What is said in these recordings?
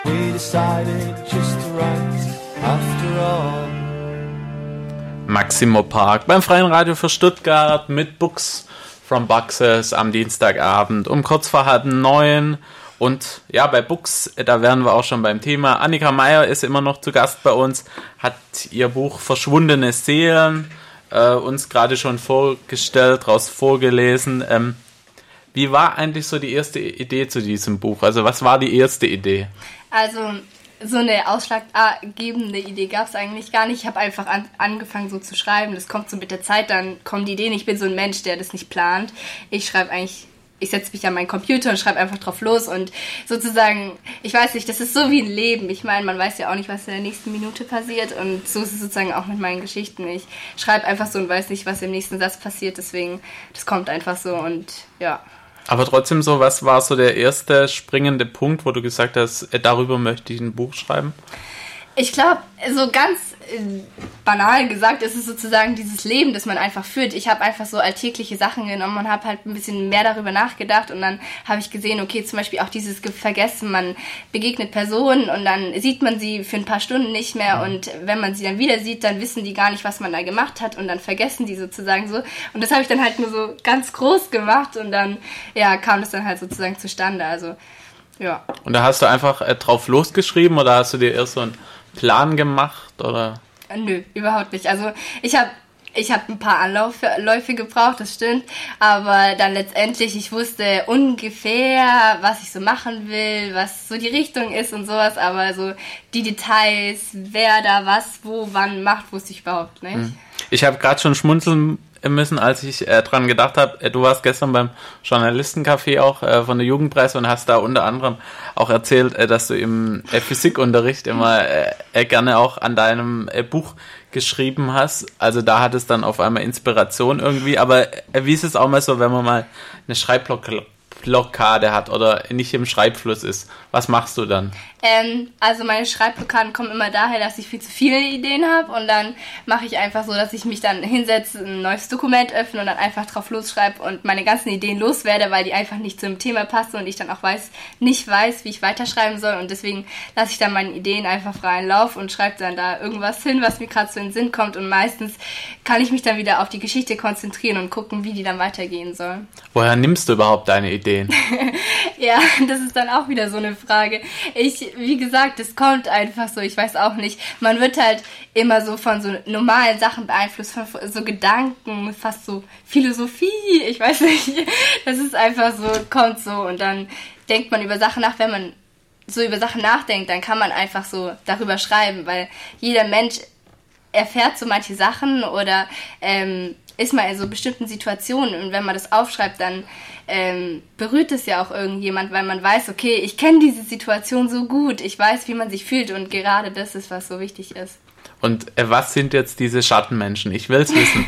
We decided just to write after all. Maximo Park beim Freien Radio für Stuttgart mit Books from Boxes am Dienstagabend um kurz vor 8:30. Und ja, bei Books, da wären wir auch schon beim Thema. Annika Meier ist immer noch zu Gast bei uns, hat ihr Buch Verschwundene Seelen uns gerade schon vorgestellt, raus vorgelesen. Wie war eigentlich so die erste Idee zu diesem Buch? Also was war die erste Idee? Also so eine ausschlaggebende Idee gab es eigentlich gar nicht. Ich habe einfach angefangen so zu schreiben. Das kommt so mit der Zeit, dann kommen die Ideen. Ich bin so ein Mensch, der das nicht plant. Ich setze mich an meinen Computer und schreibe einfach drauf los und sozusagen, ich weiß nicht, das ist so wie ein Leben. Ich meine, man weiß ja auch nicht, was in der nächsten Minute passiert und so ist es sozusagen auch mit meinen Geschichten. Ich schreibe einfach so und weiß nicht, was im nächsten Satz passiert, deswegen, das kommt einfach so und ja. Aber trotzdem so, was war so der erste springende Punkt, wo du gesagt hast, darüber möchte ich ein Buch schreiben? Ich glaube, so ganz banal gesagt ist es sozusagen dieses Leben, das man einfach führt. Ich habe einfach so alltägliche Sachen genommen und habe halt ein bisschen mehr darüber nachgedacht und dann habe ich gesehen, okay, zum Beispiel auch dieses Vergessen, man begegnet Personen und dann sieht man sie für ein paar Stunden nicht mehr und wenn man sie dann wieder sieht, dann wissen die gar nicht, was man da gemacht hat und dann vergessen die sozusagen so und das habe ich dann halt nur so ganz groß gemacht und dann, ja, kam das dann halt sozusagen zustande, also, ja. Und da hast du einfach drauf losgeschrieben oder hast du dir erst so einen Plan gemacht, oder? Nö, überhaupt nicht. Also ich hab ein paar Anläufe gebraucht, das stimmt, aber dann letztendlich, ich wusste ungefähr, was ich so machen will, was so die Richtung ist und sowas, aber so die Details, wer da was, wo, wann macht, wusste ich überhaupt nicht. Ich habe gerade schon schmunzeln müssen, als ich dran gedacht habe, du warst gestern beim Journalistencafé auch von der Jugendpresse und hast da unter anderem auch erzählt, dass du im Physikunterricht immer gerne auch an deinem Buch geschrieben hast. Also da hat es dann auf einmal Inspiration irgendwie, aber wie ist es auch mal so, wenn man mal eine Schreibblockade hat oder nicht im Schreibfluss ist? Was machst du dann? Also meine Schreibblockaden kommen immer daher, dass ich viel zu viele Ideen habe und dann mache ich einfach so, dass ich mich dann hinsetze, ein neues Dokument öffne und dann einfach drauf losschreibe und meine ganzen Ideen loswerde, weil die einfach nicht zum Thema passen und ich dann auch nicht weiß, wie ich weiterschreiben soll und deswegen lasse ich dann meine Ideen einfach freien Lauf und schreibe dann da irgendwas hin, was mir gerade so in den Sinn kommt und meistens kann ich mich dann wieder auf die Geschichte konzentrieren und gucken, wie die dann weitergehen soll. Woher nimmst du überhaupt deine Ideen? Ja, das ist dann auch wieder so eine Frage. Wie gesagt, es kommt einfach so, ich weiß auch nicht. Man wird halt immer so von so normalen Sachen beeinflusst, von so Gedanken, fast so Philosophie, ich weiß nicht. Das ist einfach so, kommt so und dann denkt man über Sachen nach. Wenn man so über Sachen nachdenkt, dann kann man einfach so darüber schreiben, weil jeder Mensch erfährt so manche Sachen oder ist mal in so bestimmten Situationen und wenn man das aufschreibt, dann berührt es ja auch irgendjemand, weil man weiß, okay, ich kenne diese Situation so gut, ich weiß, wie man sich fühlt und gerade das ist, was so wichtig ist. Und was sind jetzt diese Schattenmenschen? Ich will es wissen.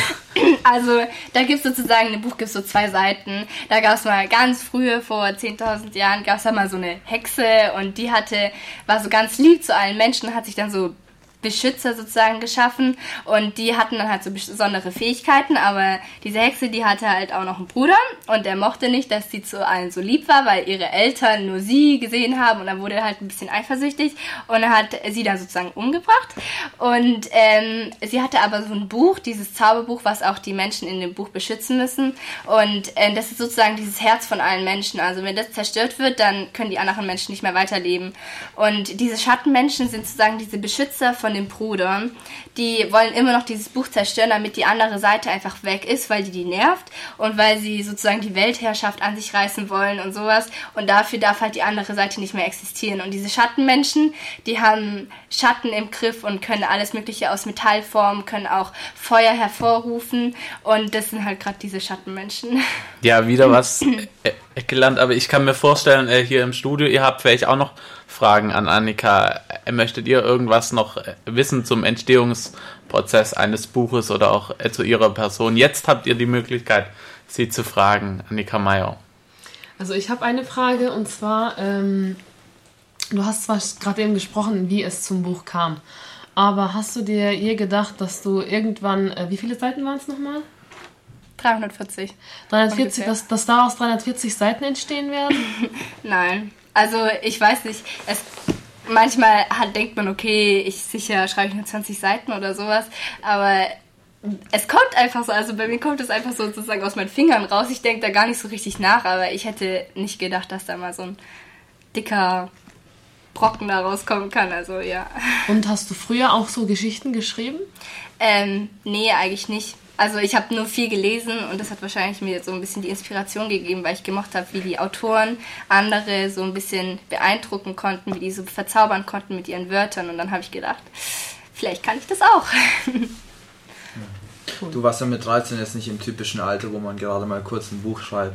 Also, da gibt es sozusagen, in dem Buch gibt es so 2 Seiten. Da gab es mal ganz früher, vor 10.000 Jahren, gab es da mal so eine Hexe und die war so ganz lieb zu allen Menschen, hat sich dann so Beschützer sozusagen geschaffen und die hatten dann halt so besondere Fähigkeiten, aber diese Hexe, die hatte halt auch noch einen Bruder und der mochte nicht, dass sie zu allen so lieb war, weil ihre Eltern nur sie gesehen haben und dann wurde er halt ein bisschen eifersüchtig und er hat sie dann sozusagen umgebracht und sie hatte aber so ein Buch, dieses Zauberbuch, was auch die Menschen in dem Buch beschützen müssen und das ist sozusagen dieses Herz von allen Menschen, also wenn das zerstört wird, dann können die anderen Menschen nicht mehr weiterleben und diese Schattenmenschen sind sozusagen diese Beschützer von den Brüdern, die wollen immer noch dieses Buch zerstören, damit die andere Seite einfach weg ist, weil die nervt und weil sie sozusagen die Weltherrschaft an sich reißen wollen und sowas und dafür darf halt die andere Seite nicht mehr existieren und diese Schattenmenschen, die haben Schatten im Griff und können alles mögliche aus Metall formen, können auch Feuer hervorrufen und das sind halt gerade diese Schattenmenschen. Ja, wieder was gelernt, aber ich kann mir vorstellen, hier im Studio, ihr habt vielleicht auch noch Fragen an Annika. Möchtet ihr irgendwas noch wissen zum Entstehungsprozess eines Buches oder auch zu ihrer Person? Jetzt habt ihr die Möglichkeit, sie zu fragen, Annika Meier. Also ich habe eine Frage und zwar, du hast zwar gerade eben gesprochen, wie es zum Buch kam, aber hast du dir je gedacht, dass du irgendwann, wie viele Seiten waren es nochmal? 340. 340, dass daraus 340 Seiten entstehen werden? Nein. Also ich weiß nicht, manchmal denkt man, okay, schreibe ich nur 20 Seiten oder sowas, aber es kommt einfach so, also bei mir kommt es einfach so sozusagen aus meinen Fingern raus. Ich denke da gar nicht so richtig nach, aber ich hätte nicht gedacht, dass da mal so ein dicker Brocken da rauskommen kann, also ja. Und hast du früher auch so Geschichten geschrieben? Nee, eigentlich nicht. Also ich habe nur viel gelesen und das hat wahrscheinlich mir so ein bisschen die Inspiration gegeben, weil ich gemocht habe, wie die Autoren andere so ein bisschen beeindrucken konnten, wie die so verzaubern konnten mit ihren Wörtern und dann habe ich gedacht, vielleicht kann ich das auch. Du warst ja mit 13 jetzt nicht im typischen Alter, wo man gerade mal kurz ein Buch schreibt.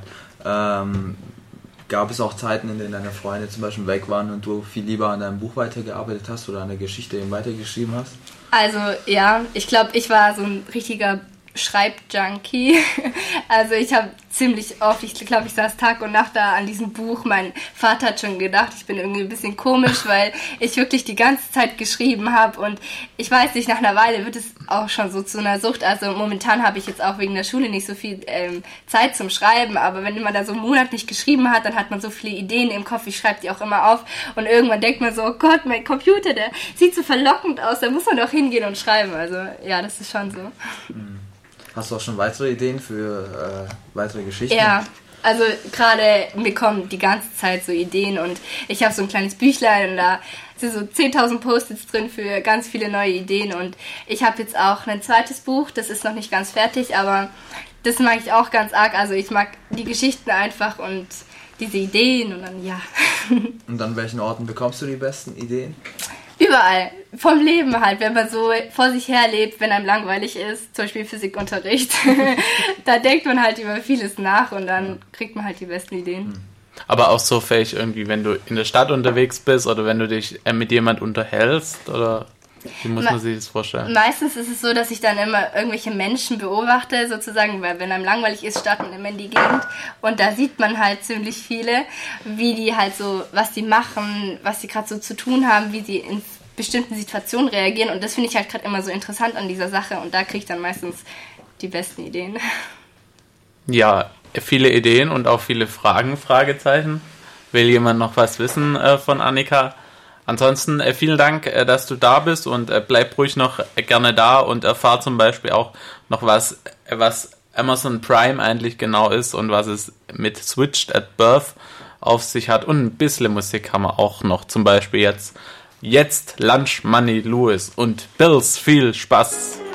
Gab es auch Zeiten, in denen deine Freunde zum Beispiel weg waren und du viel lieber an deinem Buch weitergearbeitet hast oder an der Geschichte eben weitergeschrieben hast? Also ja, ich glaube, ich war so ein richtiger Schreibjunkie. Also ich habe ziemlich oft, ich glaube, ich saß Tag und Nacht da an diesem Buch. Mein Vater hat schon gedacht, ich bin irgendwie ein bisschen komisch, weil ich wirklich die ganze Zeit geschrieben habe und ich weiß nicht, nach einer Weile wird es auch schon so zu einer Sucht. Also momentan habe ich jetzt auch wegen der Schule nicht so viel Zeit zum Schreiben, aber wenn man da so einen Monat nicht geschrieben hat, dann hat man so viele Ideen im Kopf, ich schreibe die auch immer auf und irgendwann denkt man so, oh Gott, mein Computer, der sieht so verlockend aus, da muss man doch hingehen und schreiben. Also ja, das ist schon so. Hast du auch schon weitere Ideen für weitere Geschichten? Ja, also gerade mir kommen die ganze Zeit so Ideen und ich habe so ein kleines Büchlein und da sind so 10.000 Post-its drin für ganz viele neue Ideen und ich habe jetzt auch ein zweites Buch, das ist noch nicht ganz fertig, aber das mag ich auch ganz arg. Also ich mag die Geschichten einfach und diese Ideen und dann ja. Und an welchen Orten bekommst du die besten Ideen? Überall. Vom Leben halt, wenn man so vor sich her lebt, wenn einem langweilig ist, zum Beispiel Physikunterricht, da denkt man halt über vieles nach und dann kriegt man halt die besten Ideen. Aber auch so fähig irgendwie, wenn du in der Stadt unterwegs bist oder wenn du dich mit jemand unterhältst oder wie muss man sich das vorstellen? Meistens ist es so, dass ich dann immer irgendwelche Menschen beobachte, sozusagen, weil wenn einem langweilig ist, startet man immer in die Gegend und da sieht man halt ziemlich viele, wie die halt so, was die machen, was sie gerade so zu tun haben, wie sie in bestimmten Situationen reagieren und das finde ich halt gerade immer so interessant an dieser Sache und da kriege ich dann meistens die besten Ideen. Ja, viele Ideen und auch viele Fragen, Fragezeichen. Will jemand noch was wissen von Annika? Ansonsten vielen Dank, dass du da bist und bleib ruhig noch gerne da und erfahr zum Beispiel auch noch was Amazon Prime eigentlich genau ist und was es mit Switched at Birth auf sich hat und ein bisschen Musik haben wir auch noch, zum Beispiel jetzt Lunch Money Lewis und Bills, viel Spaß!